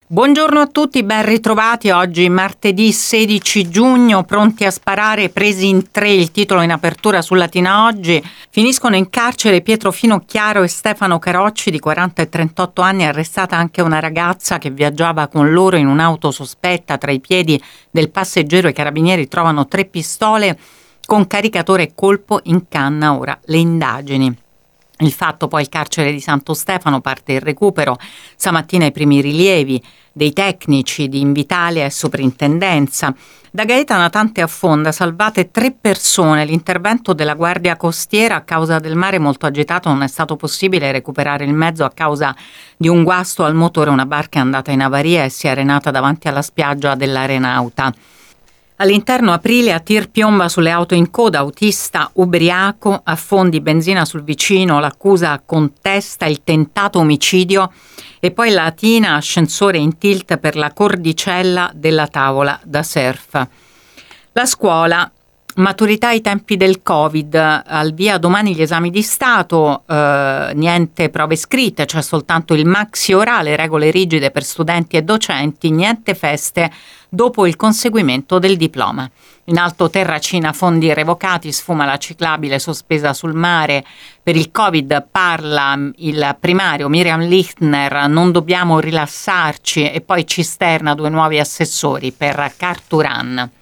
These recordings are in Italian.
Buongiorno a tutti, ben ritrovati. Oggi martedì 16 giugno, pronti a sparare, presi in tre, il titolo in apertura su Latina Oggi. Finiscono in carcere Pietro Finocchiaro e Stefano Carocci, di 40 e 38 anni, arrestata anche una ragazza che viaggiava con loro in un'auto sospetta. Tra i piedi del passeggero i carabinieri trovano 3 pistole con caricatore e colpo in canna. Ora le indagini. Il fatto, poi il carcere di Santo Stefano, parte il recupero. Stamattina i primi rilievi dei tecnici di Invitalia e Soprintendenza. Da Gaeta Natante affonda, salvate 3 persone. L'intervento della Guardia Costiera: a causa del mare molto agitato non è stato possibile recuperare il mezzo a causa di un guasto al motore. Una barca è andata in avaria e si è arenata davanti alla spiaggia dell'Arenauta. All'interno Aprilia, tir piomba sulle auto in coda, autista ubriaco, affondi benzina sul vicino, l'accusa contesta il tentato omicidio. E poi Latina, ascensore in tilt per la cordicella della tavola da surf. La scuola, maturità ai tempi del Covid, al via domani gli esami di Stato, niente prove scritte, c'è soltanto il maxi orale, regole rigide per studenti e docenti, niente feste dopo il conseguimento del diploma. In Alto Terracina, fondi revocati, sfuma la ciclabile sospesa sul mare. Per il Covid parla il primario Miriam Lichtner, non dobbiamo rilassarci, e poi Cisterna, 2 nuovi assessori per Carturan.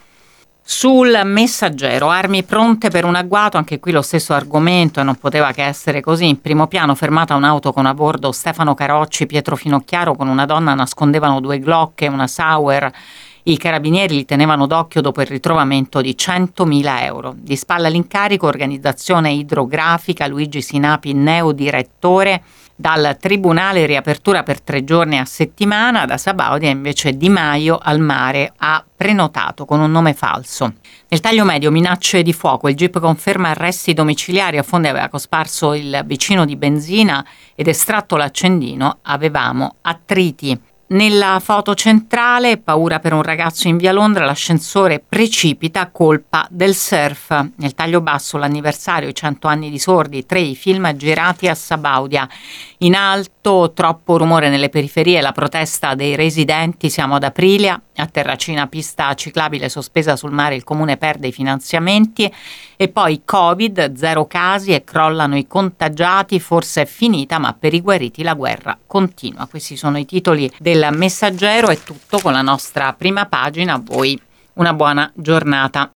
Sul Messaggero, armi pronte per un agguato, anche qui lo stesso argomento e non poteva che essere così. In primo piano, fermata un'auto con a bordo Stefano Carocci, Pietro Finocchiaro con una donna, nascondevano 2 Glock e una Sauer. I carabinieri li tenevano d'occhio dopo il ritrovamento di 100.000 euro. Di spalla l'incarico, organizzazione idrografica, Luigi Sinapi, neodirettore. Dal Tribunale riapertura per 3 giorni a settimana. Da Sabaudia invece Di Maio al mare ha prenotato con un nome falso. Nel taglio medio, minacce di fuoco, il GIP conferma arresti domiciliari. A Fondi aveva cosparso il vicino di benzina ed estratto l'accendino, avevamo attriti. Nella foto centrale, paura per un ragazzo in via Londra, l'ascensore precipita, colpa del surf. Nel taglio basso, l'anniversario, i 100 anni di Sordi, 3 i film girati a Sabaudia. In alto, troppo rumore nelle periferie, la protesta dei residenti, siamo ad Aprilia. A Terracina, pista ciclabile sospesa sul mare, il comune perde i finanziamenti. E poi Covid, 0 casi e crollano i contagiati, forse è finita, ma per i guariti la guerra continua. Questi sono i titoli del Messaggero. È tutto con la nostra prima pagina. A voi una buona giornata.